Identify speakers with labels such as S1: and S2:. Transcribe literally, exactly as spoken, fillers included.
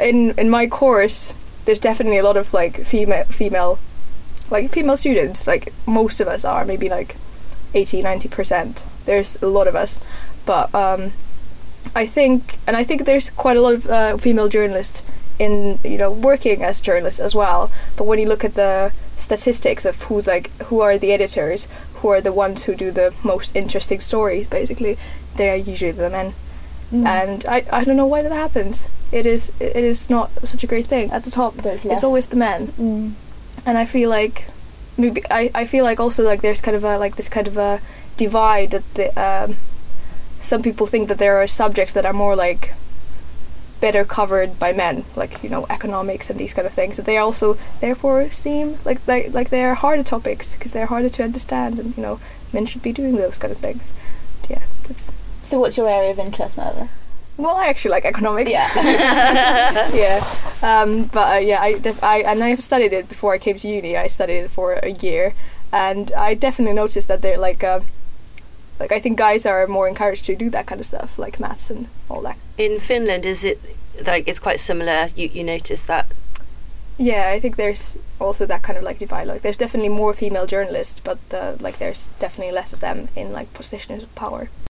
S1: in in my course, there's definitely a lot of like female female, like female students. Like most of us are maybe like eighty, ninety percent. There's a lot of us, but um, I think, and I think there's quite a lot of uh, female journalists in, you know, working as journalists as well. But when you look at the statistics of who's like who are the editors, who are the ones who do the most interesting stories, basically, they are usually the men. Mm. And I I don't know why that happens. It is it is not such a great thing at the top. It's always the men.
S2: Mm.
S1: And I feel like maybe I, I feel like also like there's kind of a like this kind of a divide that the um, some people think that there are subjects that are more like better covered by men, like, you know, economics and these kind of things, that they also therefore seem like they like they are harder topics because they're harder to understand, and, you know, men should be doing those kind of things. Yeah, that's.
S2: So what's your area of interest, Merva?
S1: Well, I actually like economics.
S2: Yeah.
S1: yeah. Um, but uh, yeah, I, def- I and I have studied it before I came to uni. I studied it for a year, and I definitely noticed that they're like, uh, like I think guys are more encouraged to do that kind of stuff, like maths and all that.
S3: In Finland, is it like it's quite similar? You you notice that?
S1: Yeah, I think there's also that kind of like divide. Like, there's definitely more female journalists, but the, like there's definitely less of them in like positions of power.